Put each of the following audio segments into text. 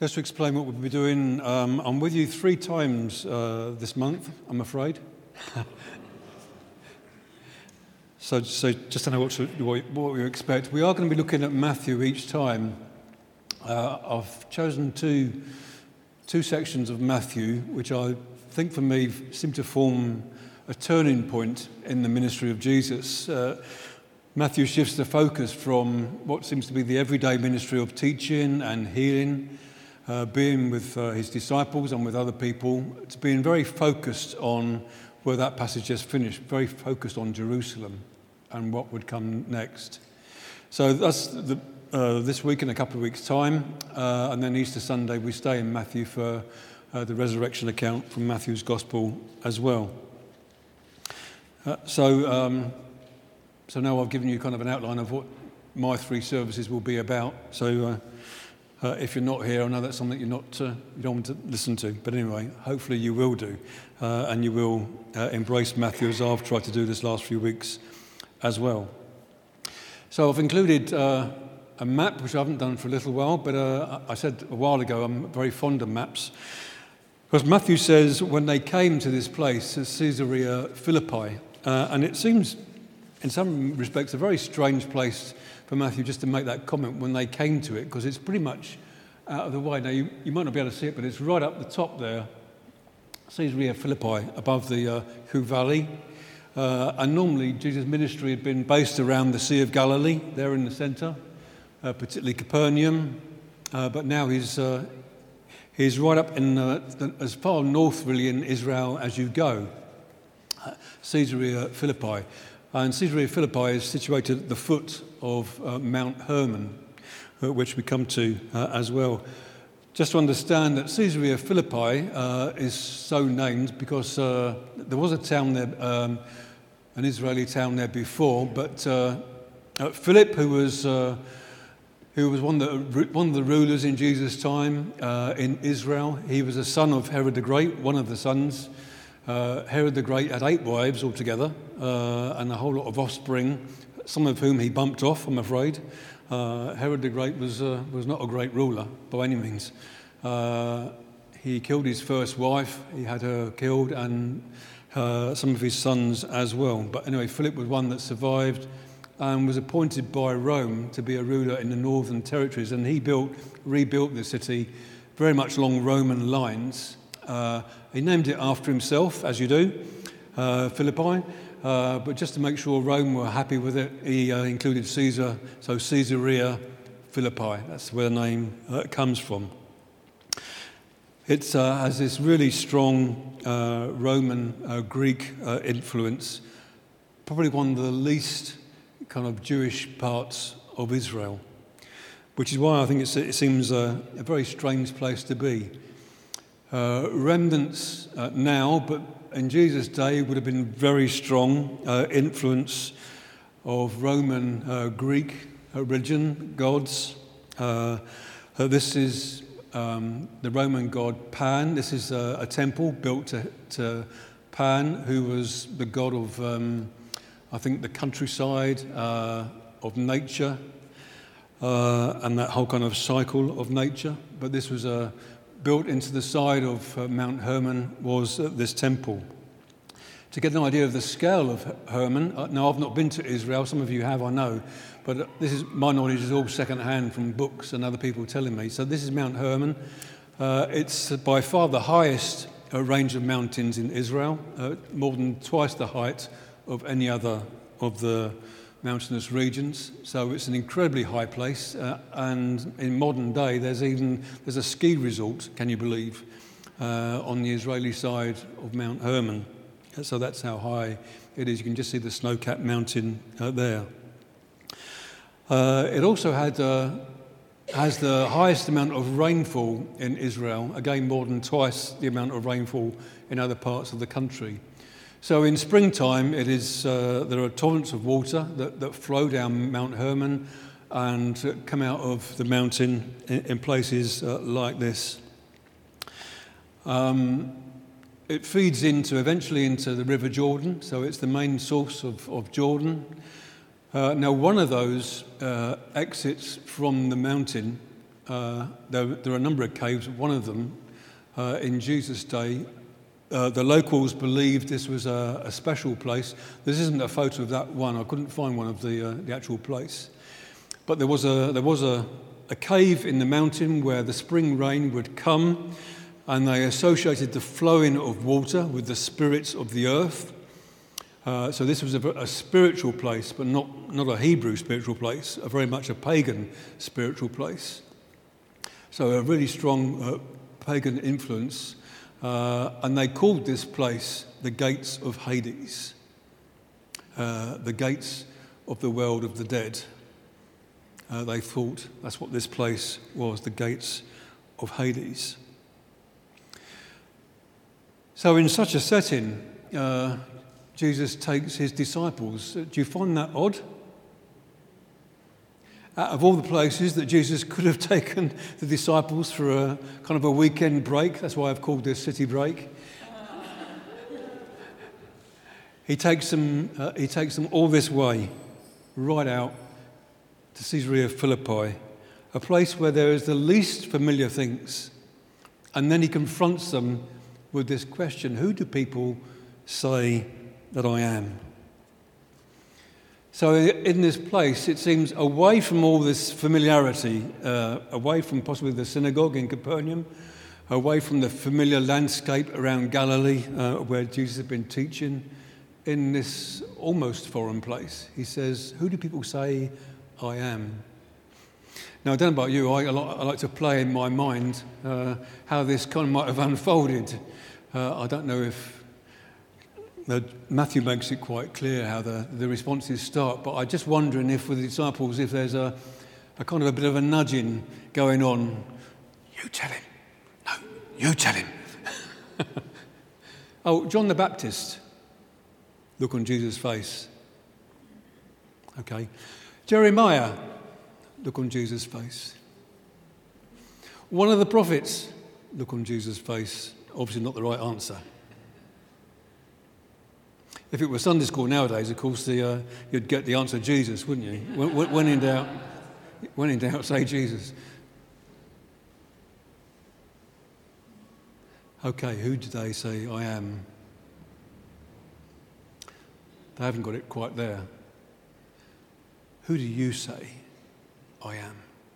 Just to explain what we'll be doing, I'm with you 3 times this month, I'm afraid. So just to know what we expect. We are going to be looking at Matthew each time. I've chosen two sections of Matthew, which I think for me seem to form a turning point in the ministry of Jesus. Matthew shifts the focus from what seems to be the everyday ministry of teaching and healing, being with his disciples and with other people, to being very focused on where that passage just finished, very focused on Jerusalem and what would come next. So that's this week in a couple of weeks' time, and then Easter Sunday we stay in Matthew for the resurrection account from Matthew's Gospel as well. So now I've given you kind of an outline of what my 3 services will be about. So if you're not here, I know that's something you don't want to listen to. But anyway, hopefully you will do, and you will embrace Matthew as I've tried to do this last few weeks as well. So I've included a map, which I haven't done for a little while, but I said a while ago I'm very fond of maps. Because Matthew says when they came to this place, Caesarea Philippi, and it seems in some respects a very strange place for Matthew just to make that comment when they came to it, because it's pretty much out of the way. Now, you might not be able to see it, but it's right up the top there, Caesarea Philippi, above the Hu Valley. And normally Jesus' ministry had been based around the Sea of Galilee, there in the centre, particularly Capernaum. But now he's right up in as far north, really, in Israel as you go, Caesarea Philippi. And Caesarea Philippi is situated at the foot of Mount Hermon, which we come to as well. Just to understand that Caesarea Philippi is so named because there was a town there, an Israeli town there before, but Philip, who was one of the rulers in Jesus' time in Israel, he was a son of Herod the Great, one of the sons. Herod the Great had 8 wives altogether and a whole lot of offspring, some of whom he bumped off, I'm afraid. Herod the Great was not a great ruler by any means. He killed his first wife, he had her killed, and some of his sons as well. But anyway, Philip was one that survived and was appointed by Rome to be a ruler in the northern territories, and he rebuilt the city very much along Roman lines. He named it after himself, as you do, Philippi, but just to make sure Rome were happy with it, he included Caesar, so Caesarea Philippi. That's where the name comes from. It has this really strong Roman Greek influence, probably one of the least kind of Jewish parts of Israel, which is why I think it seems a very strange place to be. Remnants now, but in Jesus' day would have been very strong influence of Roman Greek religion, gods. This is the Roman god Pan. This is a temple built to Pan, who was the god of, I think, the countryside, of nature, and that whole kind of cycle of nature. But this was built into the side of Mount Hermon was this temple. To get an idea of the scale of Hermon, now I've not been to Israel, some of you have, I know, but my knowledge is all second-hand from books and other people telling me. So this is Mount Hermon. It's by far the highest range of mountains in Israel, more than twice the height of any other of the mountainous regions. So it's an incredibly high place, and in modern day there's a ski resort, can you believe, on the Israeli side of Mount Hermon. So that's how high it is. You can just see the snow-capped mountain there. It also has the highest amount of rainfall in Israel, again more than twice the amount of rainfall in other parts of the country. So in springtime, there are torrents of water that flow down Mount Hermon and come out of the mountain in places like this. It feeds eventually into the River Jordan, so it's the main source of Jordan. Now, one of those exits from the mountain there are a number of caves. One of them, in Jesus' day, the locals believed this was a special place. This isn't a photo of that one. I couldn't find one of the actual place. But there was a cave in the mountain where the spring rain would come, and they associated the flowing of water with the spirits of the earth. So this was a spiritual place, but not a Hebrew spiritual place, very much a pagan spiritual place. So a really strong pagan influence. And they called this place the gates of Hades, the gates of the world of the dead. They thought that's what this place was, the gates of Hades. So in such a setting, Jesus takes his disciples. Do you find that odd? Out of all the places that Jesus could have taken the disciples for a kind of a weekend break, that's why I've called this City Break, he takes them all this way, right out to Caesarea Philippi, a place where there is the least familiar things. And then he confronts them with this question: who do people say that I am? So in this place, it seems away from all this familiarity, away from possibly the synagogue in Capernaum, away from the familiar landscape around Galilee where Jesus had been teaching, in this almost foreign place, he says, who do people say I am? Now, I don't know about you, I like to play in my mind how this kind of might have unfolded. I don't know if Matthew makes it quite clear how the responses start, but I'm just wondering if with the disciples, if there's a kind of a bit of a nudging going on. You tell him. No, you tell him. Oh, John the Baptist. Look on Jesus' face. Okay. Jeremiah. Look on Jesus' face. One of the prophets. Look on Jesus' face. Obviously not the right answer. If it were Sunday school nowadays, of course, you'd get the answer Jesus, wouldn't you? When in doubt, say Jesus. Okay, who do they say I am? They haven't got it quite there. Who do you say I am?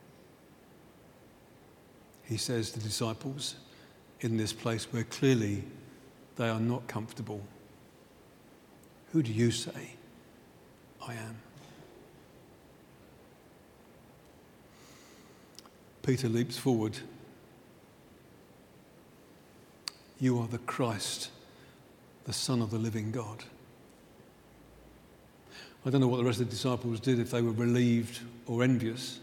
He says to the disciples in this place where clearly they are not comfortable. Who do you say I am? Peter leaps forward. You are the Christ, the Son of the living God. I don't know what the rest of the disciples did, if they were relieved or envious.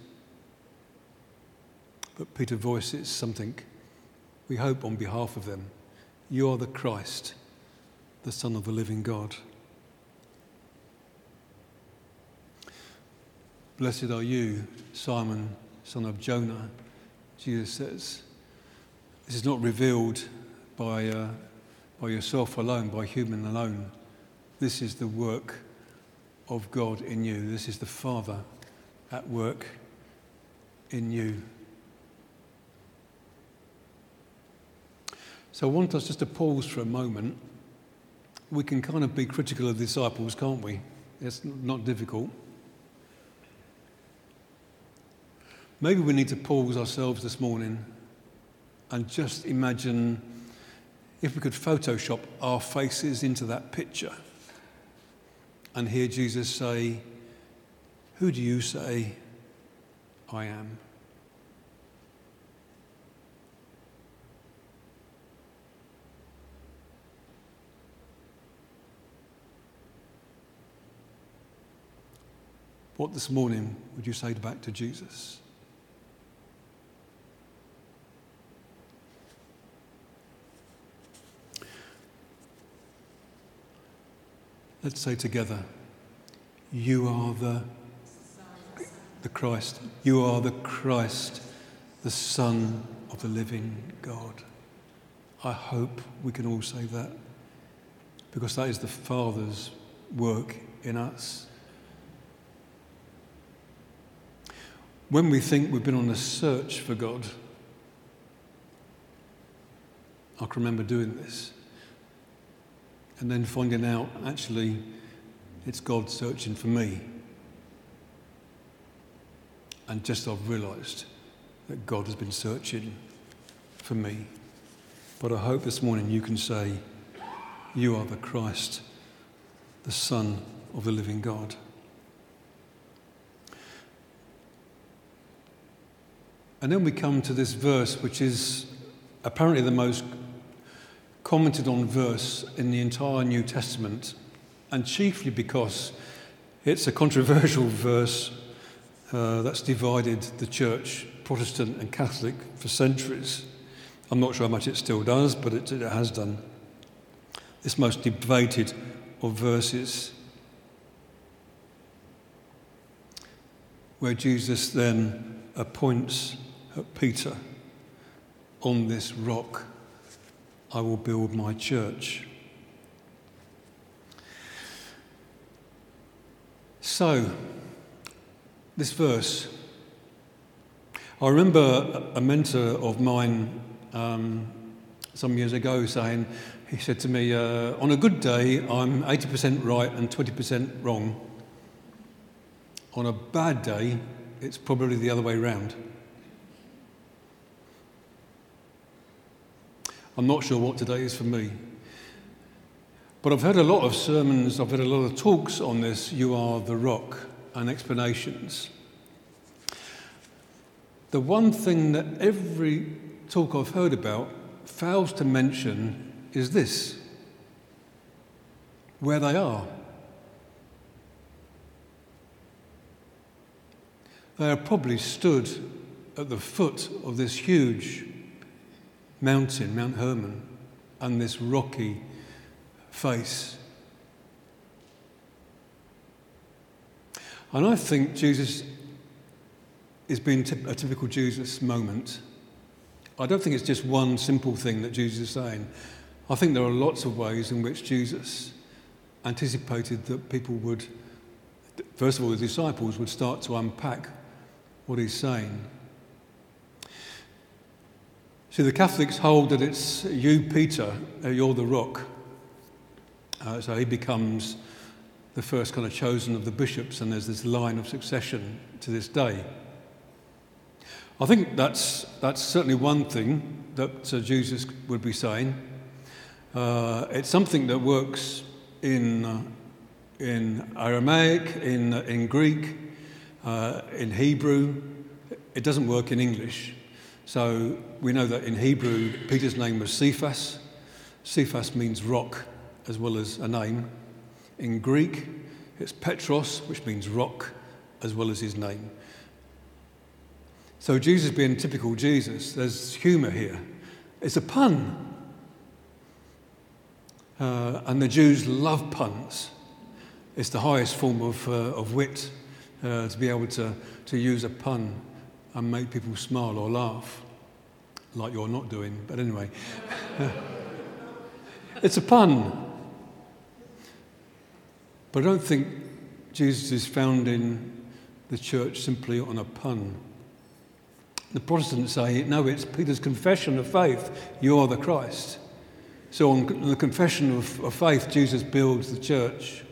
But Peter voices something, we hope on behalf of them. You are the Christ, the Son of the living God. Blessed are you, Simon, son of Jonah, Jesus says. This is not revealed by yourself alone, by human alone. This is the work of God in you. This is the Father at work in you. So I want us just to pause for a moment. We can kind of be critical of the disciples, can't we? It's not difficult. Maybe we need to pause ourselves this morning and just imagine if we could Photoshop our faces into that picture and hear Jesus say, who do you say I am? What this morning would you say back to Jesus? Let's say together, you are the Christ. You are the Christ, the Son of the living God. I hope we can all say that, because that is the Father's work in us. when we think we've been on a search for God, I can remember doing this and then finding out actually it's God searching for me. And just I've realised that God has been searching for me. But I hope this morning you can say, you are the Christ, the Son of the living God. And then we come to this verse, which is apparently the most commented on verse in the entire New Testament, and chiefly because it's a controversial verse that's divided the church, Protestant and Catholic, for centuries. I'm not sure how much it still does, but it has done. This most debated of verses, where Jesus then appoints Peter, on this rock I will build my church. So, this verse, I remember a mentor of mine some years ago saying, he said to me, on a good day I'm 80% right and 20% wrong. On a bad day it's probably the other way round. I'm not sure what today is for me. But I've heard a lot of sermons, I've heard a lot of talks on this, you are the rock, and explanations. The one thing that every talk I've heard about fails to mention is this: where they are. They are probably stood at the foot of this huge mountain, Mount Hermon, and this rocky face. And I think Jesus is being a typical Jesus moment. I don't think it's just one simple thing that Jesus is saying. I think there are lots of ways in which Jesus anticipated that people would, first of all, the disciples would start to unpack what he's saying. See, the Catholics hold that it's you, Peter, you're the rock. So he becomes the first kind of chosen of the bishops, and there's this line of succession to this day. I think that's certainly one thing that Jesus would be saying. It's something that works in Aramaic, in Greek, in Hebrew. It doesn't work in English. So we know that in Hebrew, Peter's name was Cephas. Cephas means rock as well as a name. In Greek, it's Petros, which means rock as well as his name. So Jesus being typical Jesus, there's humour here. It's a pun. And the Jews love puns. It's the highest form of wit, to be able to use a pun and make people smile or laugh, like you're not doing. But anyway, it's a pun. But I don't think Jesus is founding the church simply on a pun. The Protestants say, no, it's Peter's confession of faith, you are the Christ. So on the confession of faith, Jesus builds the church.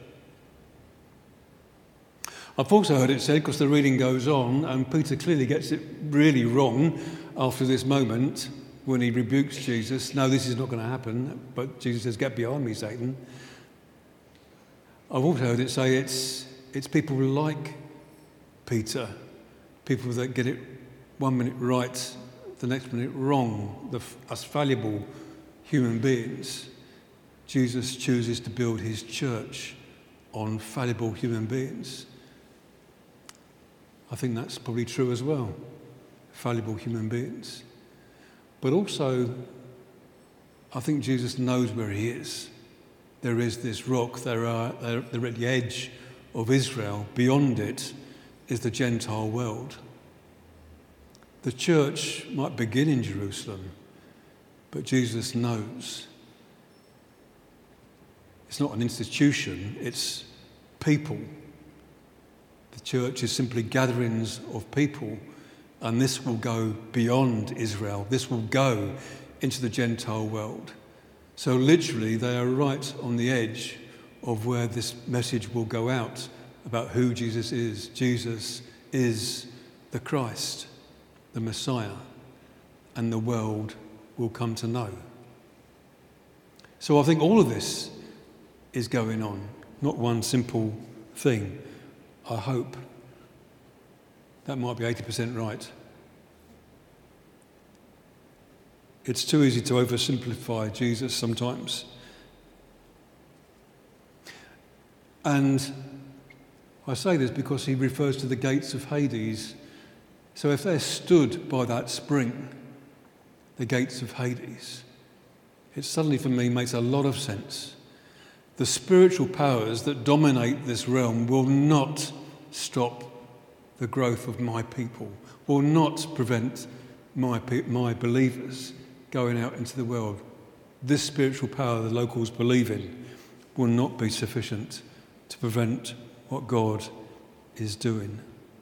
I've also heard it said, because the reading goes on, and Peter clearly gets it really wrong after this moment when he rebukes Jesus. No, this is not going to happen. But Jesus says, get behind me, Satan. I've also heard it say it's people like Peter, people that get it 1 minute right, the next minute wrong, us fallible human beings. Jesus chooses to build his church on fallible human beings. I think that's probably true as well, fallible human beings. But also, I think Jesus knows where he is. There is this rock, they're at the edge of Israel. Beyond it is the Gentile world. The church might begin in Jerusalem, but Jesus knows. It's not an institution, it's people. The church is simply gatherings of people And this will go beyond Israel. This will go into the Gentile world. So literally, they are right on the edge of where this message will go out about who Jesus is. Jesus is the Christ, the Messiah, and the world will come to know. So I think all of this is going on, not one simple thing. I hope that might be 80% right. It's too easy to oversimplify Jesus sometimes. And I say this because he refers to the gates of Hades. So if they're stood by that spring, the gates of Hades, it suddenly for me makes a lot of sense. The spiritual powers that dominate this realm will not stop the growth of my people, will not prevent my believers going out into the world. This spiritual power the locals believe in will not be sufficient to prevent what God is doing.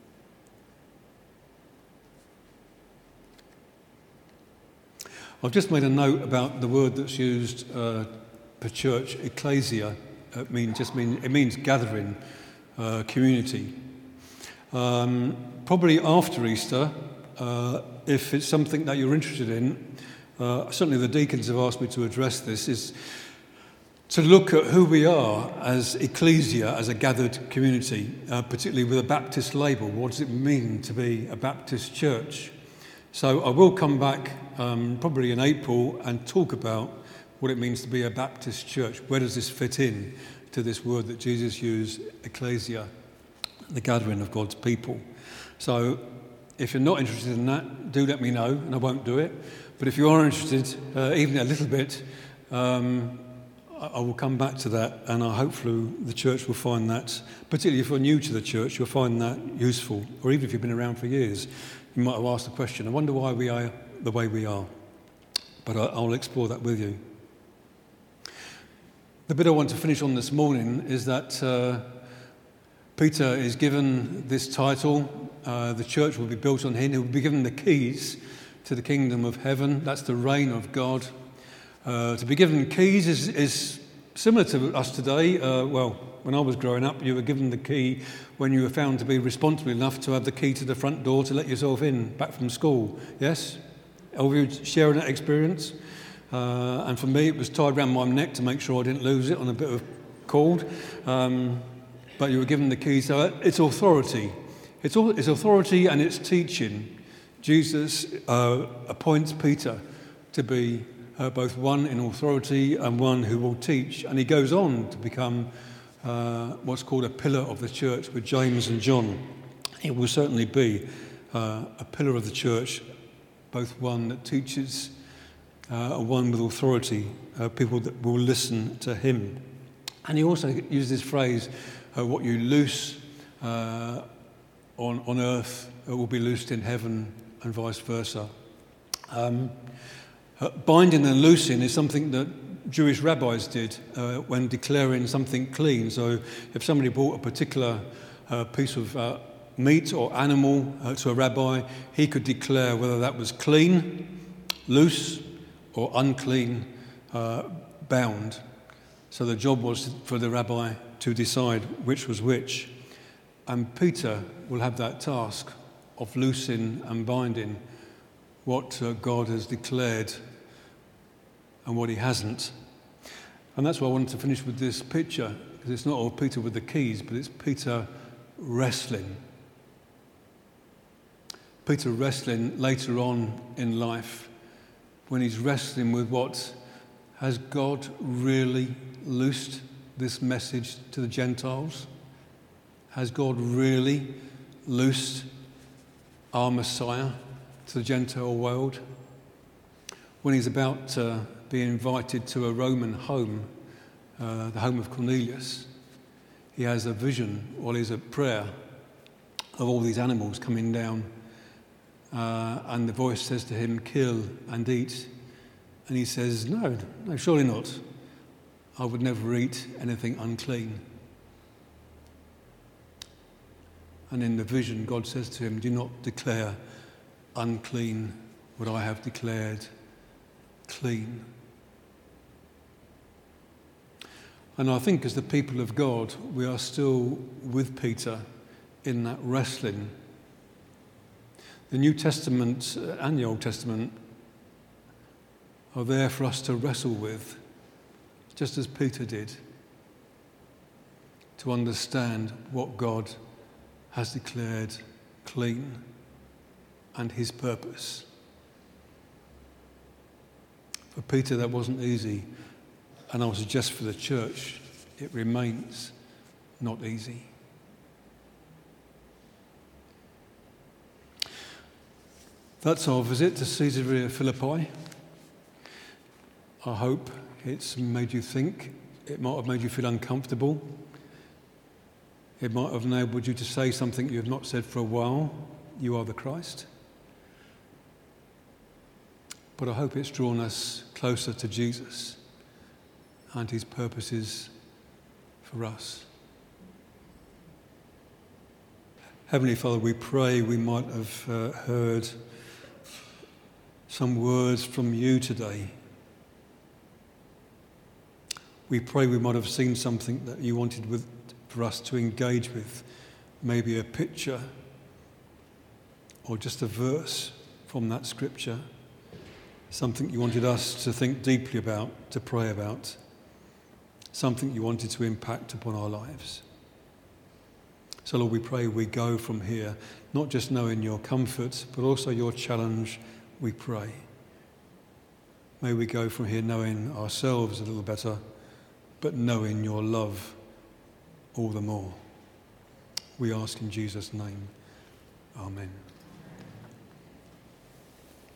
I've just made a note about the word that's used per church, ecclesia. It means gathering, community. Probably after Easter, if it's something that you're interested in, certainly the deacons have asked me to address this, is to look at who we are as ecclesia, as a gathered community, particularly with a Baptist label. What does it mean to be a Baptist church? So I will come back probably in April and talk about what it means to be a Baptist church. Where does this fit in to this word that Jesus used, ecclesia, the gathering of God's people? So if you're not interested in that, do let me know, and I won't do it. But if you are interested, even a little bit, I will come back to that, and hopefully the church will find that, particularly if you're new to the church, you'll find that useful. Or even if you've been around for years, you might have asked the question, I wonder why we are the way we are. But I'll explore that with you. The bit I want to finish on this morning is that Peter is given this title. The church will be built on him. He will be given the keys to the kingdom of heaven. That's the reign of God. To be given keys is similar to us today. When I was growing up, you were given the key when you were found to be responsible enough to have the key to the front door to let yourself in back from school. Yes? All of you sharing that experience? And for me, it was tied around my neck to make sure I didn't lose it on a bit of cord. But you were given the key. So it's authority. It's authority and it's teaching. Jesus appoints Peter to be both one in authority and one who will teach. And he goes on to become what's called a pillar of the church with James and John. He will certainly be a pillar of the church, both one that teaches and one with authority, people that will listen to him. And he also uses this phrase, what you loose on earth will be loosed in heaven, and vice versa. Binding and loosing is something that Jewish rabbis did when declaring something clean. So if somebody brought a particular piece of meat or animal to a rabbi, he could declare whether that was clean, loose, or unclean, bound. So the job was for the rabbi to decide which was which. And Peter will have that task of loosing and binding what God has declared and what he hasn't. And that's why I wanted to finish with this picture, because it's not all Peter with the keys, but it's Peter wrestling. Peter wrestling later on in life, when he's wrestling with what, has God really loosed this message to the Gentiles? Has God really loosed our Messiah to the Gentile world? When he's about to be invited to a Roman home, the home of Cornelius, he has a vision while he's at prayer of all these animals coming down, and the voice says to him, kill and eat. And he says, no, surely not. I would never eat anything unclean. And in the vision, God says to him, do not declare unclean what I have declared clean. And I think as the people of God, we are still with Peter in that wrestling. The New Testament and the Old Testament are there for us to wrestle with, just as Peter did, to understand what God has declared clean and his purpose. For Peter, that wasn't easy, and I would suggest for the church, it remains not easy. That's our visit to Caesarea Philippi. I hope it's made you think. It might have made you feel uncomfortable. It might have enabled you to say something you have not said for a while. You are the Christ. But I hope it's drawn us closer to Jesus and his purposes for us. Heavenly Father, we pray we might have heard some words from you today. We pray we might have seen something that you wanted for us to engage with, maybe a picture or just a verse from that scripture, something you wanted us to think deeply about, to pray about, something you wanted to impact upon our lives. So Lord, we pray we go from here, not just knowing your comfort, but also your challenge, we pray. May we go from here knowing ourselves a little better, but knowing your love all the more. We ask in Jesus' name. Amen.